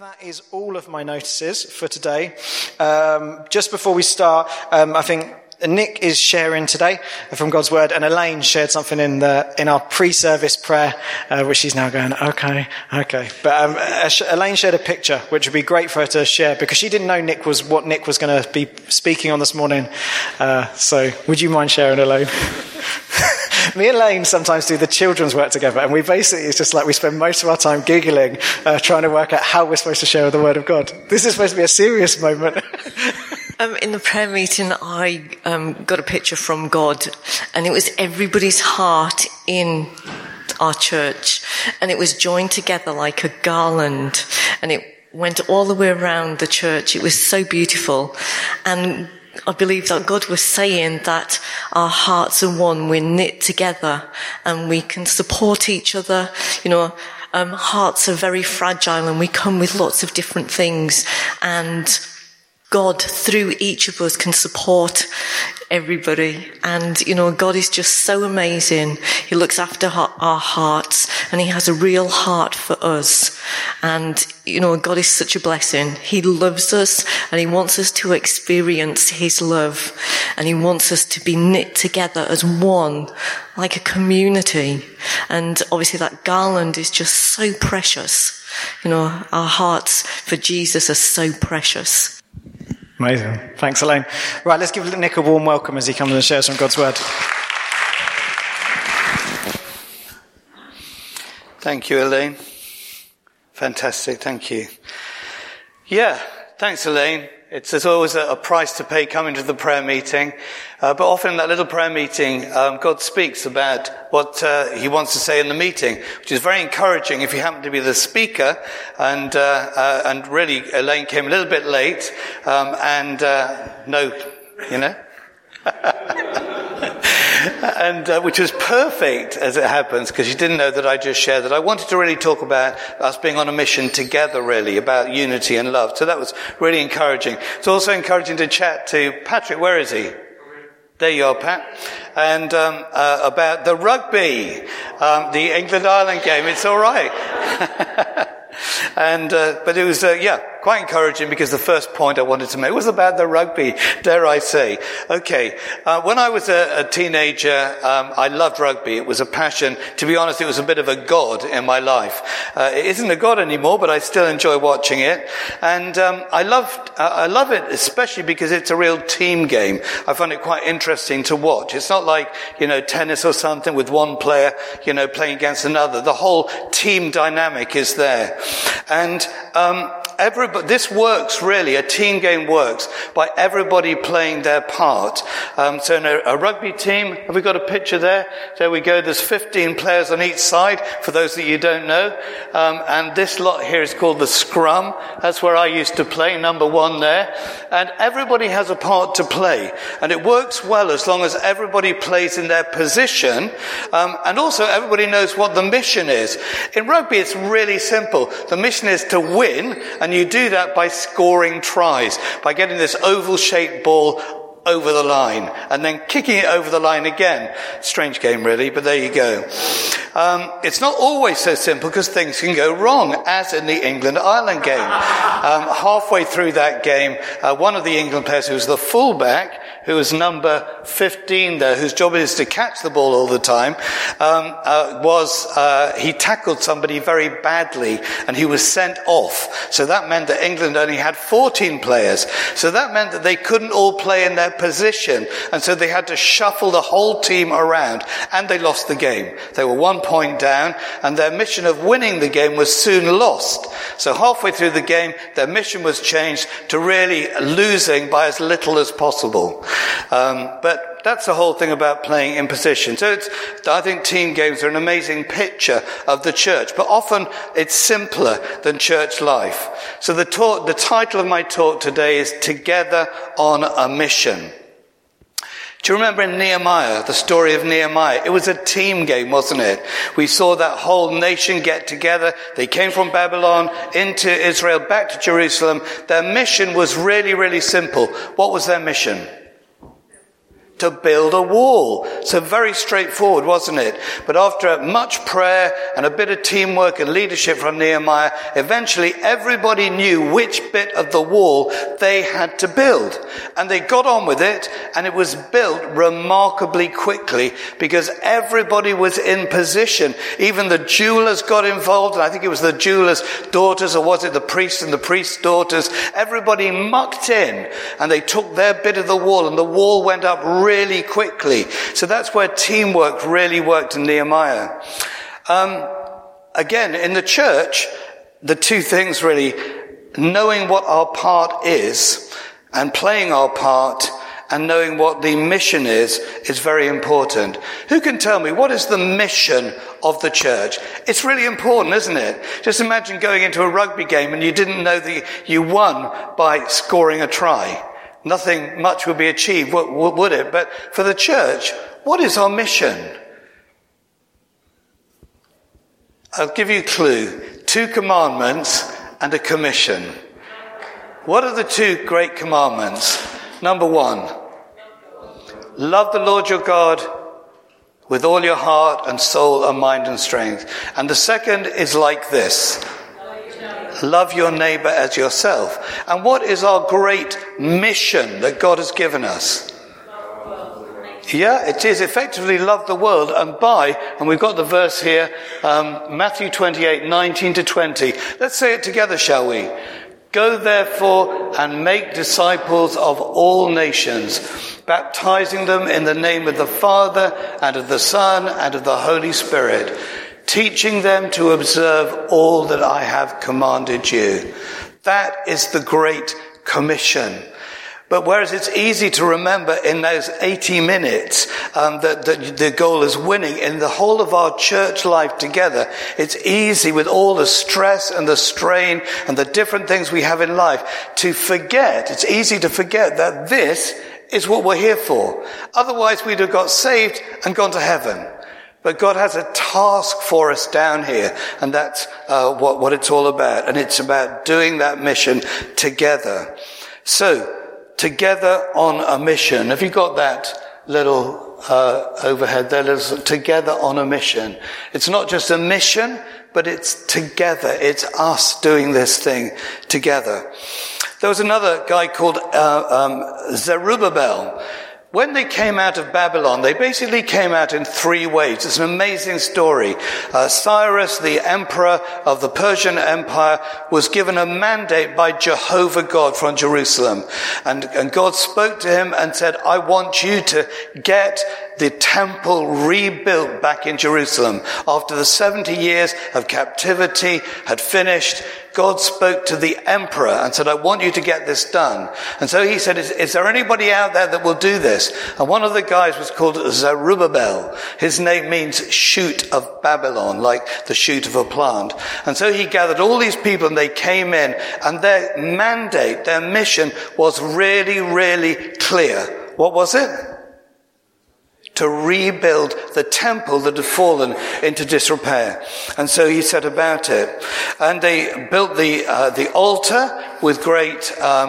That is all of my notices for today. Just before we start, I think Nick is sharing today from God's Word, and Elaine shared something in our pre-service prayer, which she's now going, okay. But Elaine shared a picture, which would be great for her to share, because she didn't know what Nick was going to be speaking on this morning. So would you mind sharing, Elaine? Me and Elaine sometimes do the children's work together, and it's just like we spend most of our time giggling, trying to work out how we're supposed to share the Word of God. This is supposed to be a serious moment. In the prayer meeting, I got a picture from God, and it was everybody's heart in our church, and it was joined together like a garland, and it went all the way around the church. It was so beautiful, and I believe that God was saying that our hearts are one, we're knit together, and we can support each other. Hearts are very fragile, and we come with lots of different things, and God, through each of us, can support everybody. And, God is just so amazing. He looks after our hearts, and he has a real heart for us. And, God is such a blessing. He loves us, and he wants us to experience his love. And he wants us to be knit together as one, like a community. And obviously that garland is just so precious. Our hearts for Jesus are so precious. Amazing. Thanks, Elaine. Right, let's give Nick a warm welcome as he comes and shares from God's Word. Thank you, Elaine. Fantastic, thank you. Yeah, thanks, Elaine. There's always a price to pay coming to the prayer meeting. But often in that little prayer meeting, God speaks about what he wants to say in the meeting, which is very encouraging if you happen to be the speaker. And really, Elaine came a little bit late. And which was perfect as it happens, because you didn't know that I just shared that I wanted to really talk about us being on a mission together, really, about unity and love. So that was really encouraging. It's also encouraging to chat to Patrick. Where is he? There you are, Pat. And about the rugby, the England-Ireland game. It's all right. But it was, quite encouraging, because the first point I wanted to make was about the rugby, dare I say. Okay. When I was a teenager, I loved rugby. It was a passion. To be honest, it was a bit of a god in my life. It isn't a god anymore, but I still enjoy watching it. And, I love it, especially because it's a real team game. I find it quite interesting to watch. It's not like, tennis or something with one player, playing against another. The whole team dynamic is there. And, this works really, a team game works by everybody playing their part. So in a rugby team, have we got a picture there? There we go, there's 15 players on each side, for those that you don't know. And this lot here is called the scrum. That's where I used to play, number 1 there. And everybody has a part to play. And it works well as long as everybody plays in their position. And also everybody knows what the mission is. In rugby, it's really simple. The mission is to win, and you do that by scoring tries, by getting this oval-shaped ball over the line, and then kicking it over the line again. Strange game, really, but there you go. It's not always so simple, because things can go wrong, as in the England-Ireland game. Halfway through that game, one of the England players, who was the fullback, who was number 15 there, whose job is to catch the ball all the time, he tackled somebody very badly, and he was sent off. So that meant that England only had 14 players. So that meant that they couldn't all play in their position, and so they had to shuffle the whole team around, and they lost the game. They were 1 point down, and their mission of winning the game was soon lost. So halfway through the game, their mission was changed to really losing by as little as possible. But that's the whole thing about playing in position. So I think team games are an amazing picture of the church, but often it's simpler than church life. So the title of my talk today is Together on a Mission. Do you remember in Nehemiah, the story of Nehemiah? It was a team game, wasn't it? We saw that whole nation get together. They came from Babylon into Israel, back to Jerusalem. Their mission was really, really simple. What was their mission? to build a wall. So very straightforward, wasn't it? But after much prayer and a bit of teamwork and leadership from Nehemiah, eventually everybody knew which bit of the wall they had to build. And they got on with it, and it was built remarkably quickly because everybody was in position. Even the jewelers got involved, and I think it was the jewelers' daughters, or was it the priest and the priest's daughters? Everybody mucked in, and they took their bit of the wall, and the wall went up really quickly. So that's where teamwork really worked in Nehemiah. Again, in the church, the two things really, knowing what our part is and playing our part and knowing what the mission is very important. Who can tell me, what is the mission of the church? It's really important, isn't it? Just imagine going into a rugby game and you didn't know that you won by scoring a try. Nothing much would be achieved, would it? But for the church, what is our mission? I'll give you a clue. 2 commandments and a commission. What are the 2 great commandments? Number 1, love the Lord your God with all your heart and soul and mind and strength. And the second is like this. Love your neighbor as yourself. And what is our great mission that God has given us? Yeah, it is effectively love the world and we've got the verse here, Matthew 28, 19 to 20. Let's say it together, shall we? Go therefore and make disciples of all nations, baptizing them in the name of the Father and of the Son and of the Holy Spirit, teaching them to observe all that I have commanded you. That is the Great Commission. But whereas it's easy to remember in those 80 minutes that the goal is winning, in the whole of our church life together, it's easy with all the stress and the strain and the different things we have in life to forget. It's easy to forget that this is what we're here for. Otherwise we'd have got saved and gone to heaven. But God has a task for us down here, and that's what it's all about. And it's about doing that mission together. So, together on a mission. Have you got that little overhead there? Together on a mission. It's not just a mission, but it's together. It's us doing this thing together. There was another guy called Zerubbabel. When they came out of Babylon, they basically came out in 3 ways. It's an amazing story. Cyrus, the emperor of the Persian Empire, was given a mandate by Jehovah God from Jerusalem. And God spoke to him and said, I want you to get the temple rebuilt back in Jerusalem. After the 70 years of captivity had finished, God spoke to the emperor and said, I want you to get this done. And so he said, is there anybody out there that will do this? And one of the guys was called Zerubbabel. His name means shoot of Babylon, like the shoot of a plant. And so he gathered all these people and they came in, and their mandate, their mission was really, really clear. What was it? To rebuild the temple that had fallen into disrepair. And so he set about it. And they built the altar with great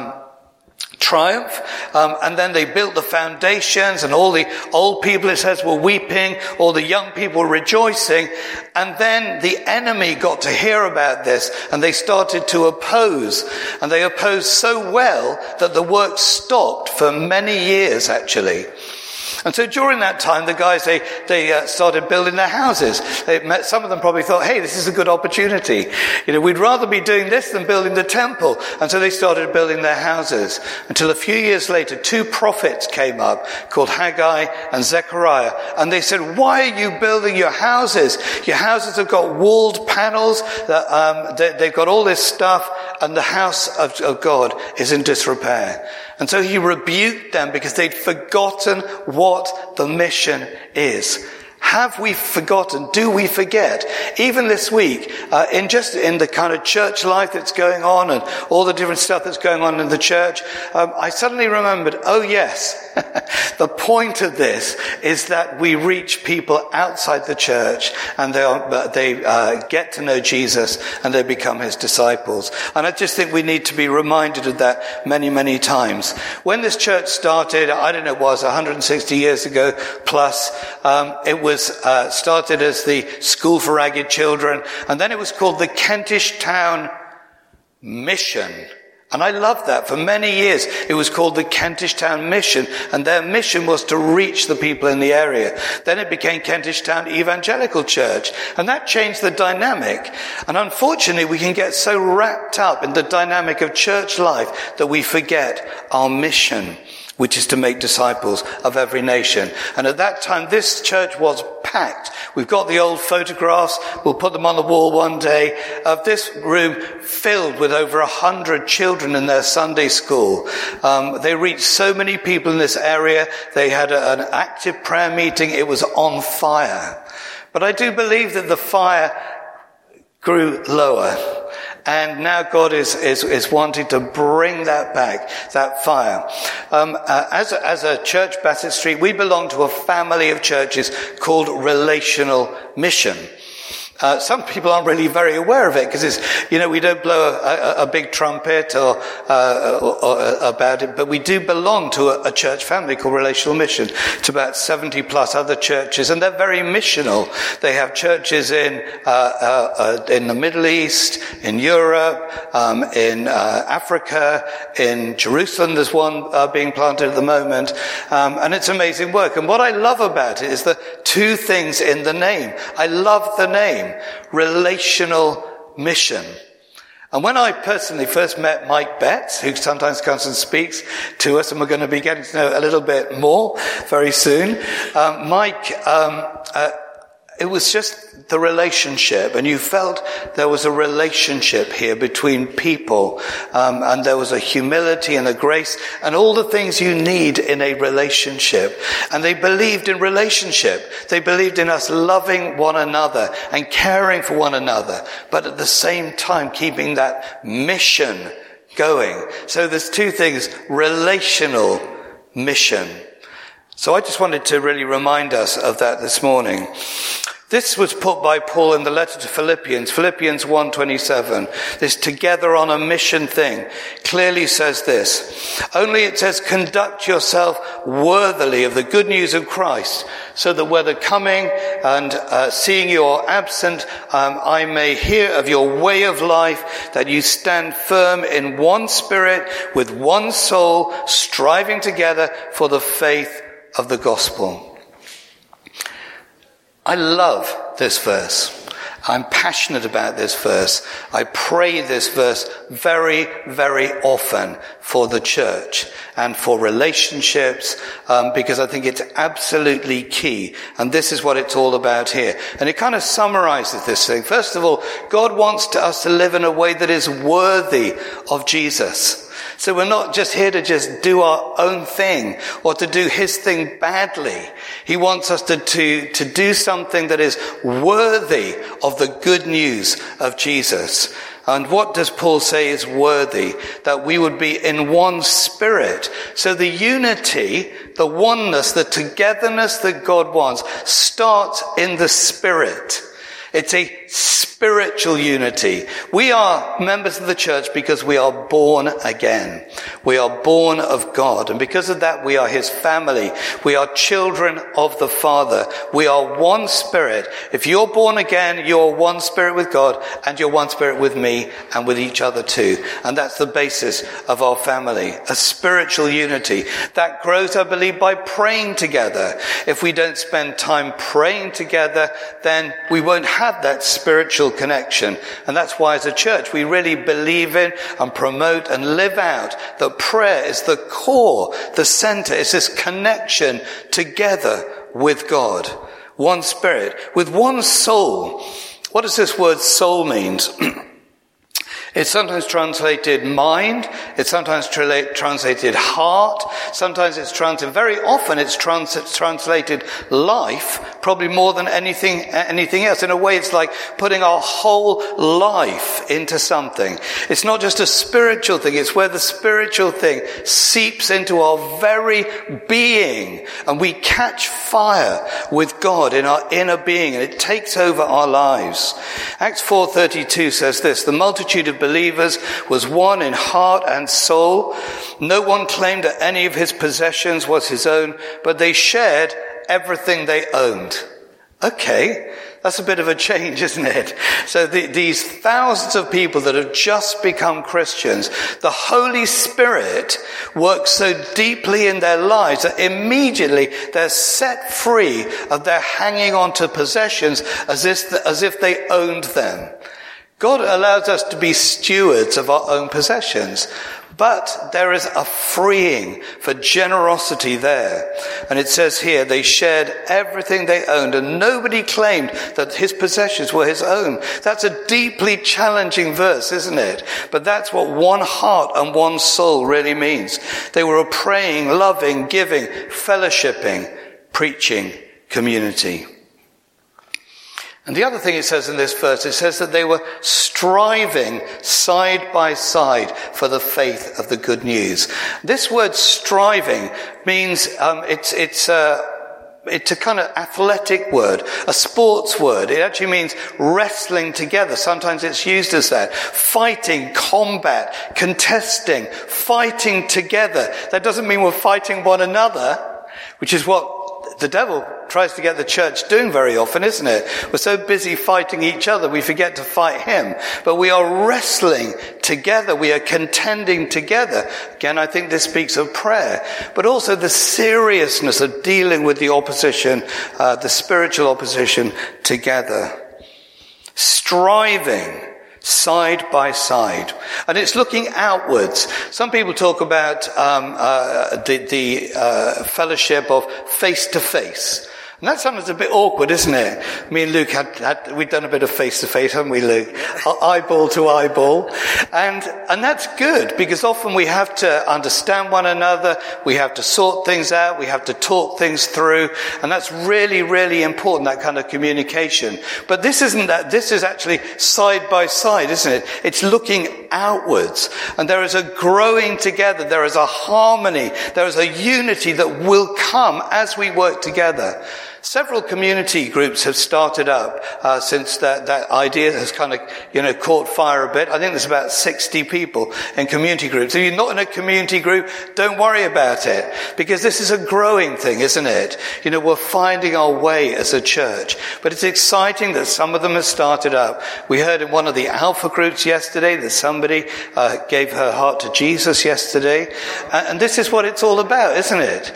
triumph. And then they built the foundations, and all the old people, it says, were weeping. All the young people were rejoicing. And then the enemy got to hear about this, and they started to oppose. And they opposed so well that the work stopped for many years, actually. And so during that time, the guys, they started building their houses. Some of them probably thought, hey, this is a good opportunity. We'd rather be doing this than building the temple. And so they started building their houses. Until a few years later, 2 prophets came up called Haggai and Zechariah. And they said, why are you building your houses? Your houses have got walled panels. They've got all this stuff. And the house of God is in disrepair. And so he rebuked them because they'd forgotten what the mission is. Have we forgotten? Do we forget? Even this week, in the kind of church life that's going on and all the different stuff that's going on in the church, I suddenly remembered, oh yes, the point of this is that we reach people outside the church and they get to know Jesus and they become his disciples. And I just think we need to be reminded of that many, many times. When this church started, I don't know, it was 160 years ago plus, it was started as the School for Ragged Children, and then it was called the Kentish Town Mission. And I loved that. For many years, it was called the Kentish Town Mission, and their mission was to reach the people in the area. Then it became Kentish Town Evangelical Church, and that changed the dynamic. And unfortunately, we can get so wrapped up in the dynamic of church life that we forget our mission, which is to make disciples of every nation. And at that time, this church was packed. We've got the old photographs. We'll put them on the wall one day of this room filled with over 100 children in their Sunday school. They reached so many people in this area. They had an active prayer meeting. It was on fire. But I do believe that the fire grew lower. And now God is wanting to bring that back, that fire. As a church, Bassett Street, we belong to a family of churches called Relational Mission. Some people aren't really very aware of it because we don't blow a big trumpet or about it, but we do belong to a church family called Relational Mission. It's about 70 plus other churches, and they're very missional. They have churches in the Middle East, in Europe, in Africa, in Jerusalem. There's one being planted at the moment, and it's amazing work. And what I love about it is the two things in the name. I love the name. Relational Mission. And when I personally first met Mike Betts, who sometimes comes and speaks to us, and we're going to be getting to know a little bit more very soon, Mike, it was just the relationship, and you felt there was a relationship here between people, and there was a humility and a grace and all the things you need in a relationship. And they believed in relationship. They believed in us loving one another and caring for one another, but at the same time keeping that mission going. So there's two things: relational mission. So I just wanted to really remind us of that this morning. This was put by Paul in the letter to Philippians 1:27. This together on a mission thing clearly says this. Only it says, conduct yourself worthily of the good news of Christ, so that whether coming and seeing you or absent, I may hear of your way of life, that you stand firm in one spirit, with one soul, striving together for the faith of the gospel. I love this verse. I'm passionate about this verse. I pray this verse very, very often for the church and for relationships, because I think it's absolutely key. And this is what it's all about here. And it kind of summarizes this thing. First of all, God wants us to live in a way that is worthy of Jesus. So we're not just here to just do our own thing or to do his thing badly. He wants us to do something that is worthy of the good news of Jesus. And what does Paul say is worthy? That we would be in one spirit. So the unity, the oneness, the togetherness that God wants starts in the spirit. It's a spiritual unity. We are members of the church because we are born again. We are born of God. And because of that, we are his family. We are children of the Father. We are one spirit. If you're born again, you're one spirit with God, and you're one spirit with me and with each other too. And that's the basis of our family. A spiritual unity that grows, I believe, by praying together. If we don't spend time praying together, then we won't have that spiritual connection. And that's why as a church we really believe in and promote and live out that prayer is the core, the center. It's this connection together with God. One spirit, with one soul. What does this word soul mean? It's sometimes translated mind. It's sometimes translated heart. Sometimes it's translated, very often it's translated life, probably more than anything else. In a way, it's like putting our whole life into something. It's not just a spiritual thing. It's where the spiritual thing seeps into our very being, and we catch fire with God in our inner being, and it takes over our lives. Acts 4:32 says this: the multitude of believers was one in heart and soul. No one claimed that any of his possessions was his own, but they shared everything they owned. Okay, that's a bit of a change, isn't it? So these thousands of people that have just become Christians, the Holy Spirit works so deeply in their lives that immediately they're set free of their hanging on to possessions as if they owned them. God allows us to be stewards of our own possessions, but there is a freeing for generosity there. And it says here, they shared everything they owned, and nobody claimed that his possessions were his own. That's a deeply challenging verse, isn't it? But that's what one heart and one soul really means. They were a praying, loving, giving, fellowshipping, preaching community. And the other thing it says in this verse, it says that they were striving side by side for the faith of the good news. This word striving means it's a kind of athletic word, a sports word. It actually means wrestling together. Sometimes it's used as that. Fighting, combat, contesting, fighting together. That doesn't mean we're fighting one another, which is what the devil tries to get the church doing very often, isn't it? We're so busy fighting each other, we forget to fight him. But we are wrestling together. We are contending together. Again, I think this speaks of prayer, but also the seriousness of dealing with the opposition, the spiritual opposition together. Striving side by side. And it's looking outwards. Some people talk about the fellowship of face to face. And that sounds a bit awkward, isn't it? Me and Luke we'd done a bit of face-to-face, haven't we, Luke? Eyeball to eyeball. And that's good, because often we have to understand one another, we have to sort things out, we have to talk things through, and that's really, really important, that kind of communication. But this isn't that. This is actually side by side, isn't it? It's looking outwards. And there is a growing together, there is a harmony, there is a unity that will come as we work together. Several community groups have started up since that idea has kind of, caught fire a bit. I think there's about 60 people in community groups. If you're not in a community group, don't worry about it, because this is a growing thing, isn't it? We're finding our way as a church. But it's exciting that some of them have started up. We heard in one of the Alpha groups yesterday that somebody gave her heart to Jesus yesterday. And this is what it's all about, isn't it?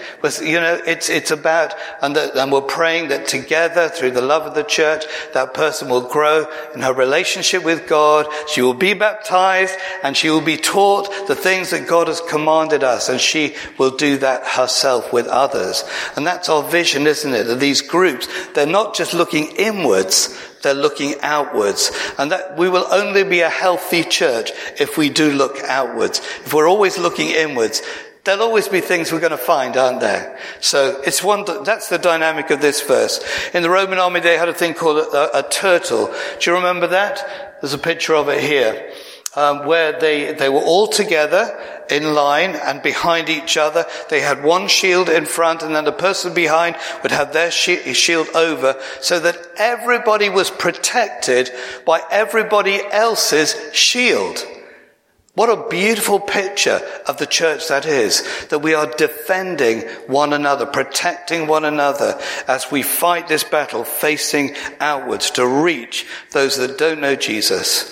It's about, and we're praying that together, through the love of the church, that person will grow in her relationship with God. She will be baptized, and she will be taught the things that God has commanded us, and she will do that herself with others. And that's our vision, isn't it? That these groups, they're not just looking inwards, they're looking outwards. And that we will only be a healthy church if we do look outwards. If we're always looking inwards, there'll always be things we're going to find, aren't there? So that's the dynamic of this verse. In the Roman army, they had a thing called a turtle. Do you remember that? There's a picture of it here, where they were all together in line and behind each other. They had one shield in front, and then the person behind would have their shield over, so that everybody was protected by everybody else's shield. What a beautiful picture of the church that is, that we are defending one another, protecting one another as we fight this battle, facing outwards to reach those that don't know Jesus.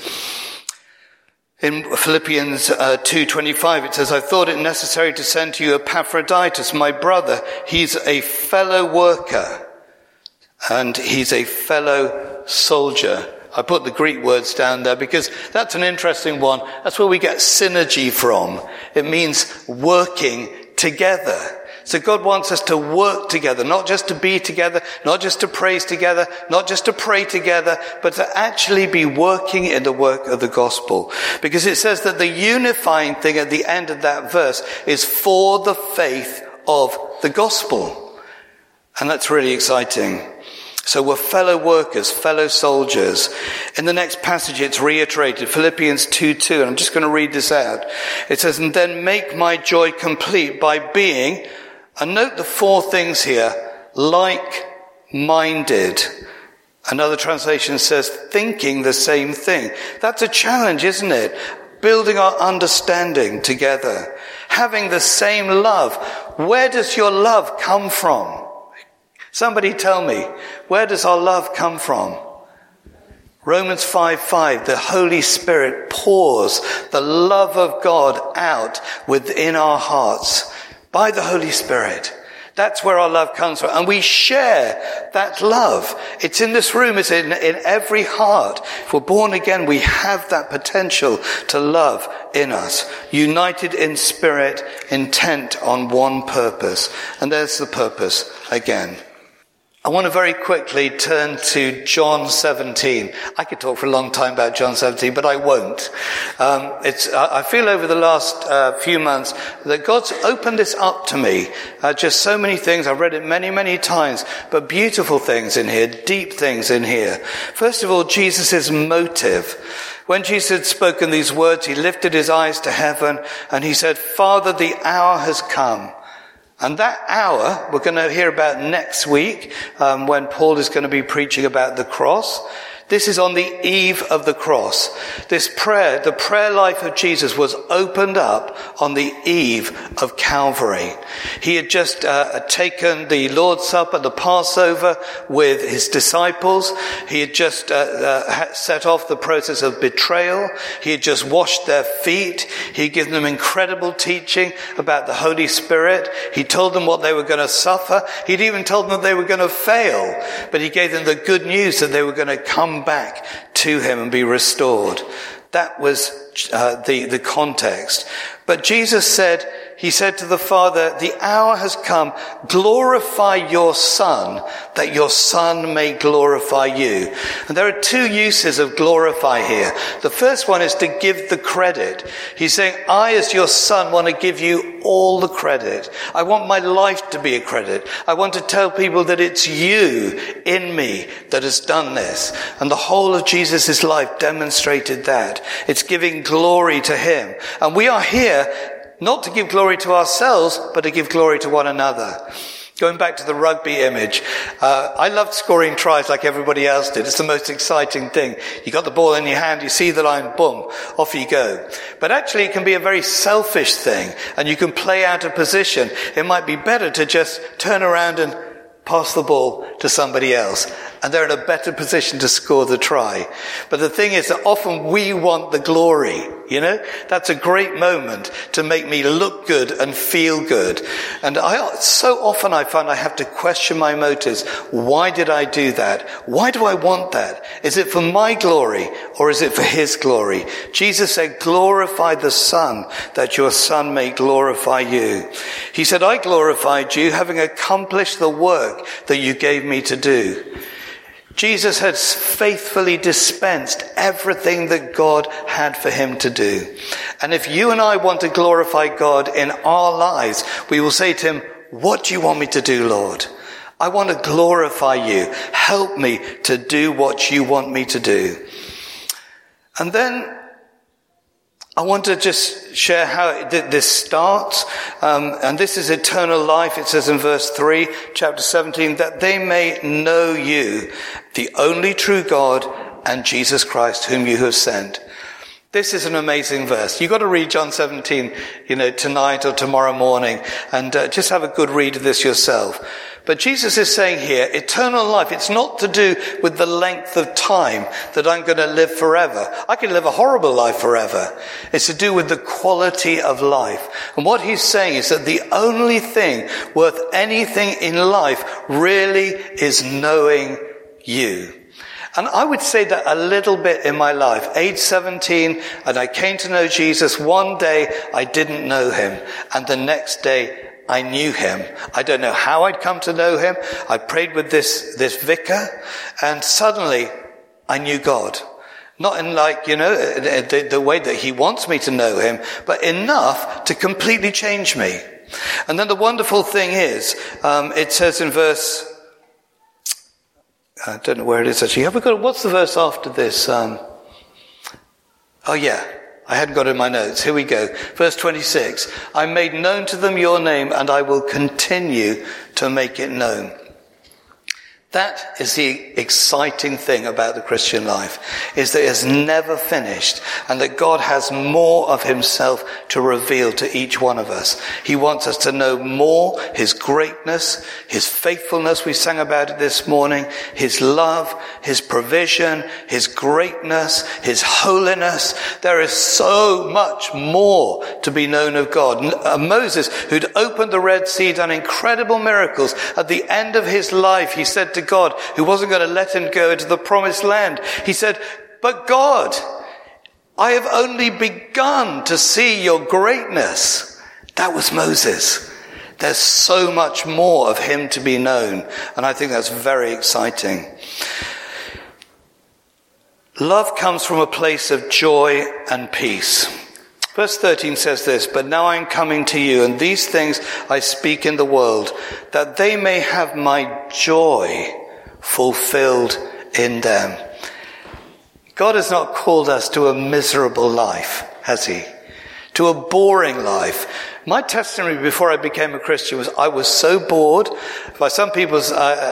In Philippians 2:25, it says, I thought it necessary to send to you Epaphroditus, my brother. He's a fellow worker, and he's a fellow soldier. I put the Greek words down there because that's an interesting one. That's where we get synergy from. It means working together. So God wants us to work together, not just to be together, not just to praise together, not just to pray together, but to actually be working in the work of the gospel. Because it says that the unifying thing at the end of that verse is for the faith of the gospel. And that's really exciting. So we're fellow workers, fellow soldiers. In the next passage, it's reiterated, Philippians 2:2, and I'm just going to read this out. It says, and then make my joy complete by being, and note the 4 things here, like-minded. Another translation says, thinking the same thing. That's a challenge, isn't it? Building our understanding together. Having the same love. Where does your love come from? Somebody tell me, where does our love come from? Romans 5:5, the Holy Spirit pours the love of God out within our hearts by the Holy Spirit. That's where our love comes from. And we share that love. It's in this room. It's in every heart. If we're born again, we have that potential to love in us. United in spirit, intent on one purpose. And there's the purpose again. I want to very quickly turn to John 17. I could talk for a long time about John 17, but I won't. I feel over the last few months that God's opened this up to me. Just so many things. I've read it many, many times, but beautiful things in here, deep things in here. First of all, Jesus' motive. When Jesus had spoken these words, he lifted his eyes to heaven and he said, Father, the hour has come. And that hour, we're going to hear about next week, when Paul is going to be preaching about the cross. This is on the eve of the cross. This prayer, the prayer life of Jesus was opened up on the eve of Calvary. He had just taken the Lord's Supper, the Passover, with his disciples. He had just set off the process of betrayal. He had just washed their feet. He had given them incredible teaching about the Holy Spirit. He told them what they were going to suffer. He'd even told them that they were going to fail. But he gave them the good news that they were going to come back to him and be restored. That was the context. But Jesus said, he said to the Father, the hour has come, glorify your Son, that your Son may glorify you. And there are 2 uses of glorify here. The first one is to give the credit. He's saying, I as your Son want to give you all the credit. I want my life to be a credit. I want to tell people that it's you in me that has done this. And the whole of Jesus' life demonstrated that. It's giving glory to him. And we are here not to give glory to ourselves, but to give glory to one another. Going back to the rugby image, I loved scoring tries like everybody else did. It's the most exciting thing. You got the ball in your hand, you see the line, boom, off you go. But actually it can be a very selfish thing, and you can play out of position. It might be better to just turn around and pass the ball to somebody else, and they're in a better position to score the try. But the thing is that often we want the glory, you know? That's a great moment to make me look good and feel good. And so often I find I have to question my motives. Why did I do that? Why do I want that? Is it for my glory or is it for his glory? Jesus said, glorify the Son, that your Son may glorify you. He said, I glorified you having accomplished the work that you gave me to do. Jesus had faithfully dispensed everything that God had for him to do. And if you and I want to glorify God in our lives, we will say to him, what do you want me to do, Lord? I want to glorify you. Help me to do what you want me to do. And then I want to just share how this starts. And this is eternal life. It says in verse 3, chapter 17, that they may know you, the only true God, and Jesus Christ, whom you have sent. This is an amazing verse. You've got to read John 17, tonight or tomorrow morning, and just have a good read of this yourself. But Jesus is saying here, eternal life, it's not to do with the length of time that I'm going to live forever. I can live a horrible life forever. It's to do with the quality of life. And what he's saying is that the only thing worth anything in life really is knowing you. And I would say that a little bit in my life. Age 17, and I came to know Jesus. One day I didn't know him, and the next day I knew him. I don't know how I'd come to know him. I prayed with this vicar, and suddenly I knew God. Not in the way that he wants me to know him, but enough to completely change me. And then the wonderful thing is, it says in verse I don't know where it is actually. Have we got, what's the verse after this? I hadn't got it in my notes. Here we go. Verse 26. I made known to them your name, and I will continue to make it known. That is the exciting thing about the Christian life, is that it is never finished, and that God has more of himself to reveal to each one of us. He wants us to know more, his greatness, his faithfulness, we sang about it this morning, his love, his provision, his greatness, his holiness. There is so much more to be known of God. Moses, who'd opened the Red Sea, done incredible miracles, at the end of his life, he said to God, who wasn't going to let him go into the promised land, he said, but God, I have only begun to see your greatness. That was Moses. There's so much more of him to be known, and I think that's very exciting. Love comes from a place of joy and peace. Verse 13 says this, but now I am coming to you, and these things I speak in the world, that they may have my joy fulfilled in them. God has not called us to a miserable life, has he? To a boring life. My testimony before I became a Christian was I was so bored. By some people's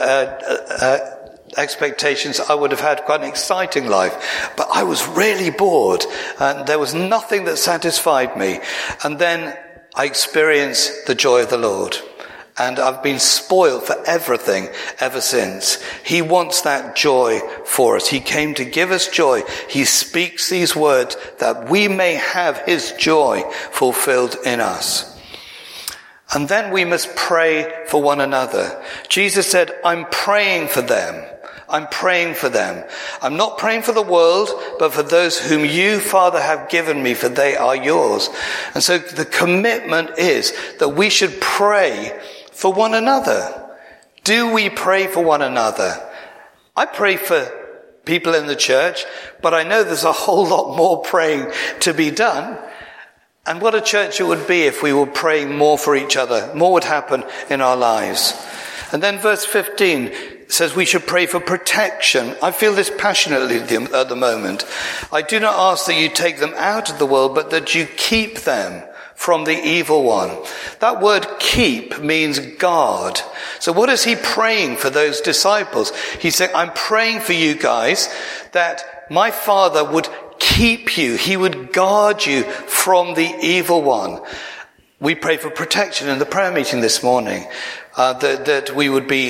expectations, I would have had quite an exciting life, but I was really bored, and there was nothing that satisfied me. And then I experienced the joy of the Lord, and I've been spoiled for everything ever since. He wants that joy for us. He came to give us joy. He speaks these words that we may have his joy fulfilled in us. And then we must pray for one another. Jesus said, I'm praying for them. I'm praying for them. I'm not praying for the world, but for those whom you, Father, have given me, for they are yours. And so the commitment is that we should pray for one another. Do we pray for one another? I pray for people in the church, but I know there's a whole lot more praying to be done. And what a church it would be if we were praying more for each other. More would happen in our lives. And then verse 15 says we should pray for protection. I feel this passionately at the moment. I do not ask that you take them out of the world, but that you keep them from the evil one. That word keep means guard. So what is he praying for those disciples? He's saying, I'm praying for you guys that my Father would keep you. He would guard you from the evil one. We pray for protection in the prayer meeting this morning. That we would be,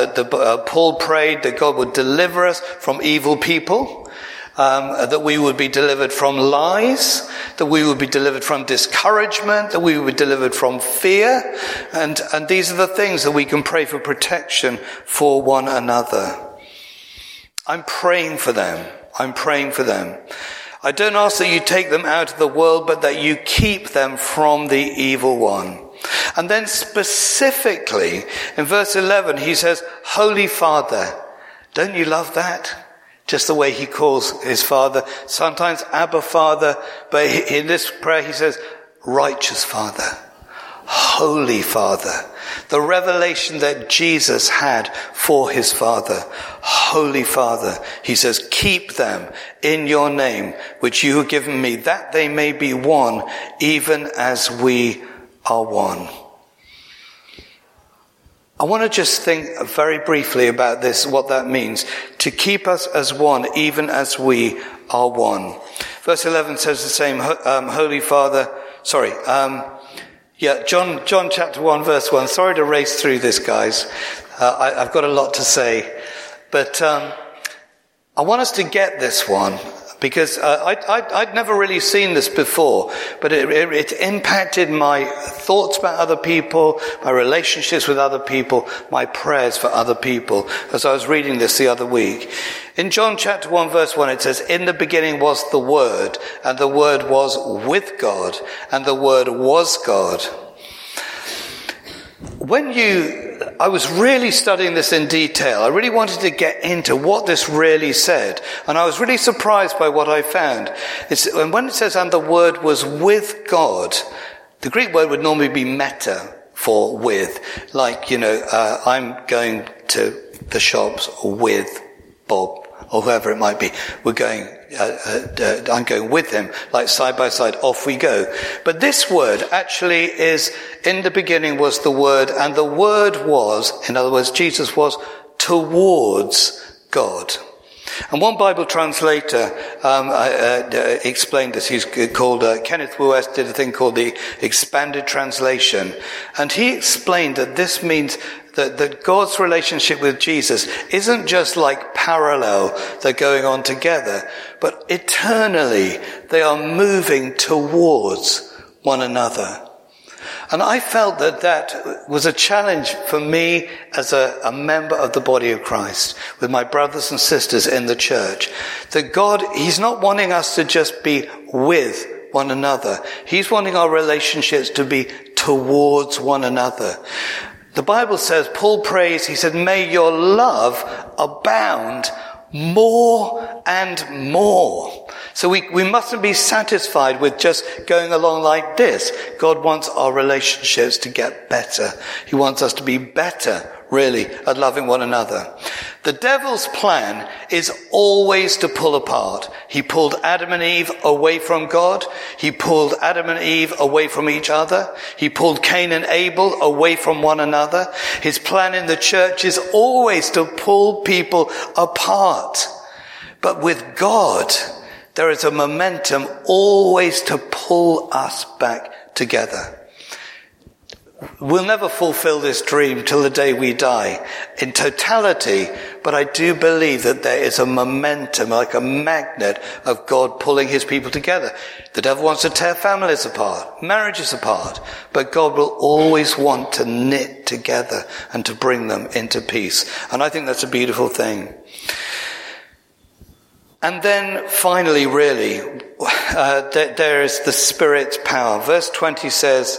Paul prayed that God would deliver us from evil people, that we would be delivered from lies, that we would be delivered from discouragement, that we would be delivered from fear, and these are the things that we can pray for protection for one another. I'm praying for them. I'm praying for them. I don't ask that you take them out of the world, but that you keep them from the evil one. And then specifically in verse 11, he says, Holy Father. Don't you love that? Just the way he calls his Father. Sometimes Abba Father, but in this prayer he says, Righteous Father. Holy Father. The revelation that Jesus had for his Father. Holy Father. He says, keep them in your name, which you have given me, that they may be one, even as we are one. I want to just think very briefly about this, what that means. To keep us as one, even as we are one. Verse 11 says the same, Holy Father, John chapter 1 verse 1. Sorry to race through this, guys. I've got a lot to say. But I want us to get this one, because I'd never really seen this before, but it impacted my thoughts about other people, my relationships with other people, my prayers for other people, as I was reading this the other week. In John chapter 1 verse 1 it says, in the beginning was the Word, and the Word was with God, and the Word was God. I was really studying this in detail. I really wanted to get into what this really said. And I was really surprised by what I found. And when it says, and the Word was with God, the Greek word would normally be meta, for with. Like, I'm going to the shops with Bob or whoever it might be. We're going, I'm going with him, like side by side, off we go. But this word actually is, in the beginning was the word, and the word was, in other words, Jesus was towards God. And one Bible translator explained this. He's called Kenneth West, did a thing called the Expanded Translation, and he explained that this means that God's relationship with Jesus isn't just like parallel, they're going on together, but eternally they are moving towards one another. And I felt that was a challenge for me as a member of the body of Christ, with my brothers and sisters in the church. That God, He's not wanting us to just be with one another. He's wanting our relationships to be towards one another. The Bible says, Paul prays, he said, may your love abound more and more. So we mustn't be satisfied with just going along like this. God wants our relationships to get better. He wants us to be better, really, at loving one another. The devil's plan is always to pull apart. He pulled Adam and Eve away from God. He pulled Adam and Eve away from each other. He pulled Cain and Abel away from one another. His plan in the church is always to pull people apart. But with God, there is a momentum always to pull us back together. We'll never fulfill this dream till the day we die in totality, but I do believe that there is a momentum, like a magnet of God pulling his people together. The devil wants to tear families apart, marriages apart, but God will always want to knit together and to bring them into peace. And I think that's a beautiful thing. And then finally, really, there is the Spirit's power. Verse 22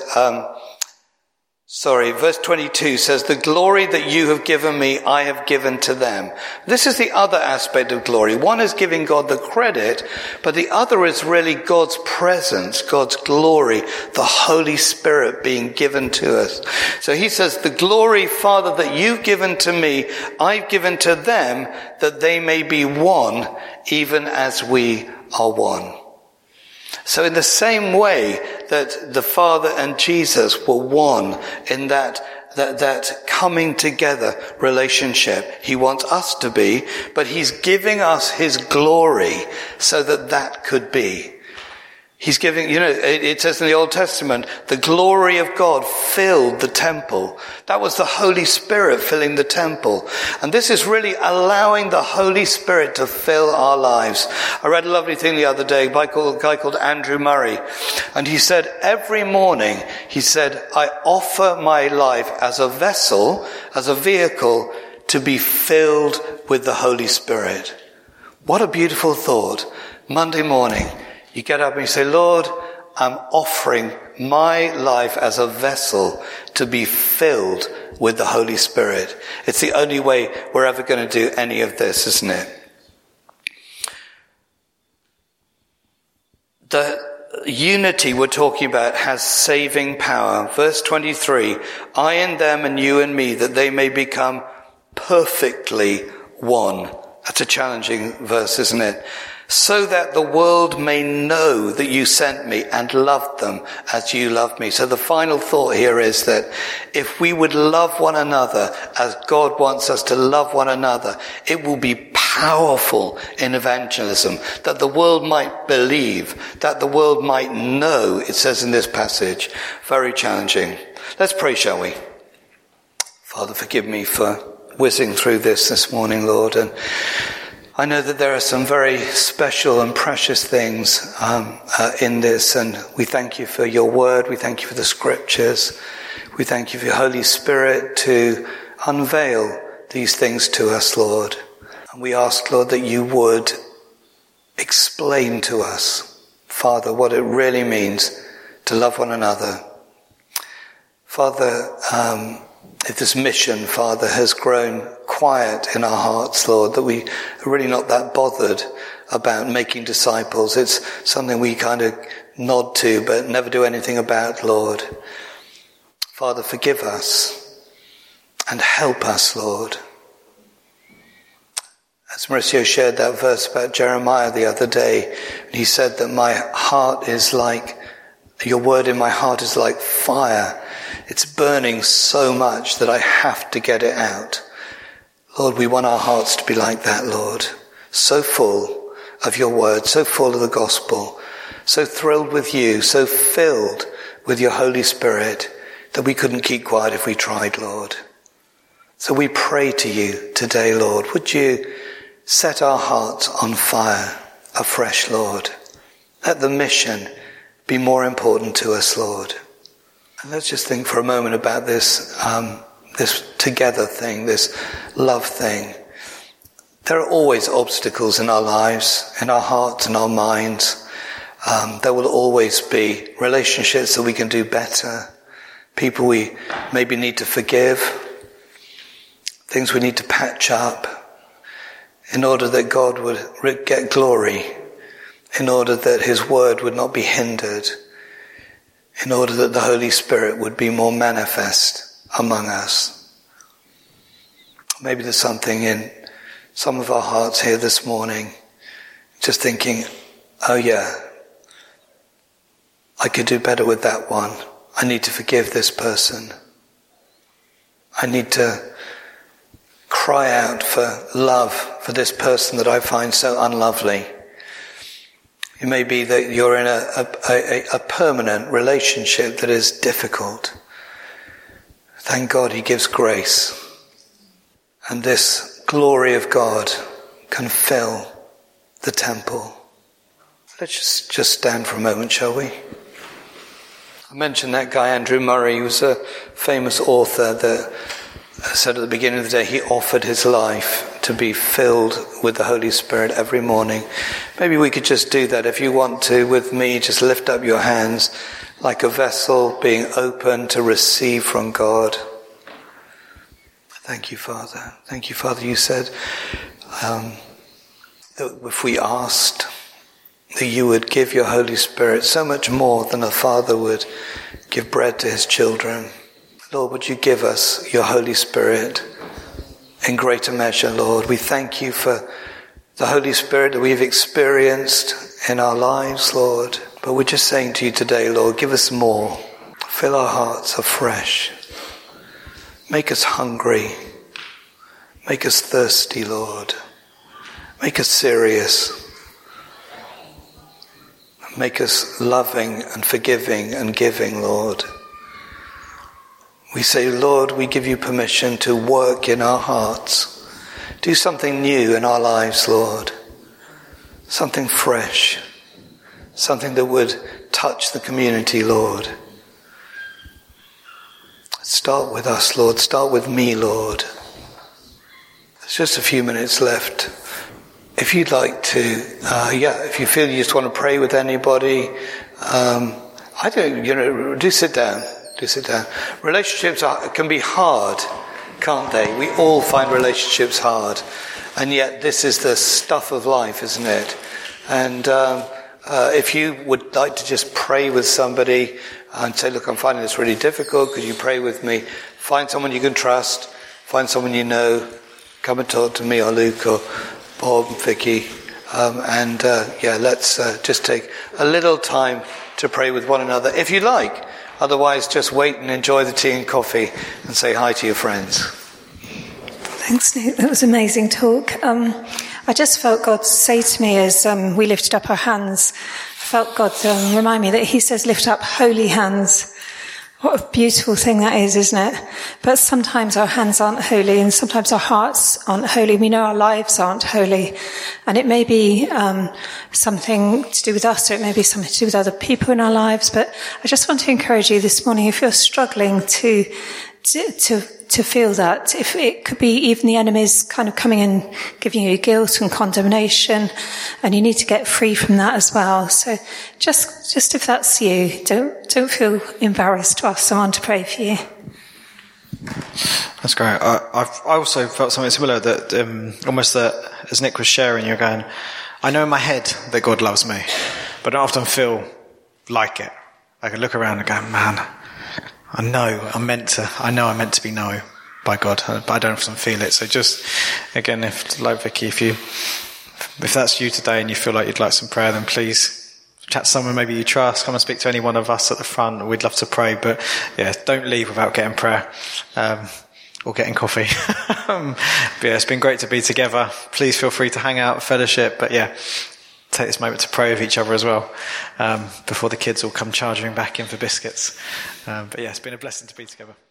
says, the glory that you have given me, I have given to them. This is the other aspect of glory. One is giving God the credit, but the other is really God's presence, God's glory, the Holy Spirit being given to us. So he says, the glory, Father, that you've given to me, I've given to them, that they may be one, even as we are one. So in the same way that the Father and Jesus were one in that coming together relationship, he wants us to be, but he's giving us his glory so that could be. He's giving, it says in the Old Testament, the glory of God filled the temple. That was the Holy Spirit filling the temple. And this is really allowing the Holy Spirit to fill our lives. I read a lovely thing the other day by a guy called Andrew Murray. And he said, every morning, he said, I offer my life as a vessel, as a vehicle, to be filled with the Holy Spirit. What a beautiful thought. Monday morning, you get up and you say, Lord, I'm offering my life as a vessel to be filled with the Holy Spirit. It's the only way we're ever going to do any of this, isn't it? The unity we're talking about has saving power. Verse 23, I in them and you in me, that they may become perfectly one. That's a challenging verse, isn't it? So that the world may know that you sent me and loved them as you loved me. So the final thought here is that if we would love one another as God wants us to love one another, it will be powerful in evangelism, that the world might believe, that the world might know, it says in this passage. Very challenging. Let's pray, shall we? Father, forgive me for whizzing through this morning, Lord, and I know that there are some very special and precious things in this, and we thank you for your word. We thank you for the scriptures. We thank you for your Holy Spirit to unveil these things to us, Lord. And we ask, Lord, that you would explain to us, Father, what it really means to love one another. Father, if this mission, Father, has grown quiet in our hearts, Lord, that we are really not that bothered about making disciples. It's something we kind of nod to but never do anything about, Lord. Father, forgive us and help us, Lord. As Mauricio shared that verse about Jeremiah the other day, he said that your word in my heart is like fire. It's burning so much that I have to get it out. Lord, we want our hearts to be like that, Lord. So full of your word, so full of the gospel, so thrilled with you, so filled with your Holy Spirit that we couldn't keep quiet if we tried, Lord. So we pray to you today, Lord. Would you set our hearts on fire afresh, Lord. Let the mission be more important to us, Lord. And let's just think for a moment about this together thing, this love thing. There are always obstacles in our lives, in our hearts and our minds. There will always be relationships that we can do better, people we maybe need to forgive, things we need to patch up in order that God would get glory, in order that his word would not be hindered, in order that the Holy Spirit would be more manifest among us. Maybe there's something in some of our hearts here this morning, just thinking, oh yeah, I could do better with that one. I need to forgive this person. I need to cry out for love for this person that I find so unlovely. It may be that you're in a permanent relationship that is difficult. Thank God he gives grace. And this glory of God can fill the temple. Let's just stand for a moment, shall we? I mentioned that guy, Andrew Murray. He was a famous author that said at the beginning of the day he offered his life to be filled with the Holy Spirit every morning. Maybe we could just do that. If you want to, with me, just lift up your hands like a vessel being open to receive from God. Thank you, Father. Thank you, Father. You said that if we asked, that you would give your Holy Spirit so much more than a father would give bread to his children. Lord, would you give us your Holy Spirit in greater measure, Lord? We thank you for the Holy Spirit that we've experienced in our lives, Lord. But we're just saying to you today, Lord, give us more. Fill our hearts afresh. Make us hungry. Make us thirsty, Lord. Make us serious. Make us loving and forgiving and giving, Lord. We say, Lord, we give you permission to work in our hearts. Do something new in our lives, Lord. Something fresh. Something that would touch the community, Lord. Start with us, Lord. Start with me, Lord. There's just a few minutes left. If you'd like to, if you feel you just want to pray with anybody, do sit down. Do sit down. Relationships can be hard, can't they? We all find relationships hard. And yet this is the stuff of life, isn't it? And if you would like to just pray with somebody and say, look, I'm finding this really difficult, could you pray with me? Find someone you can trust. Find someone you know. Come and talk to me or Luke or Bob and Vicky. Let's just take a little time to pray with one another, if you like. Otherwise, just wait and enjoy the tea and coffee and say hi to your friends. Thanks, Nick. That was an amazing talk. I just felt God say to me as we lifted up our hands, I felt God remind me that he says, lift up holy hands. What a beautiful thing that is, isn't it? But sometimes our hands aren't holy and sometimes our hearts aren't holy. We know our lives aren't holy. And it may be something to do with us or it may be something to do with other people in our lives. But I just want to encourage you this morning, if you're struggling to feel that, if it could be even the enemy's kind of coming and giving you guilt and condemnation, and you need to get free from that as well. So just if that's you, don't feel embarrassed to ask someone to pray for you. That's great. I also felt something similar, that almost that as Nick was sharing, you're going, I know in my head that God loves me, but I don't often feel like it. I can look around and go, man, I know I'm meant to be known. by God, but I don't often feel it. So just, again, like Vicky, if that's you today and you feel like you'd like some prayer, then please chat to someone maybe you trust. Come and speak to any one of us at the front. We'd love to pray, but yeah, don't leave without getting prayer or getting coffee. But yeah, it's been great to be together. Please feel free to hang out, fellowship, but yeah, take this moment to pray with each other as well before the kids all come charging back in for biscuits. But yeah, it's been a blessing to be together.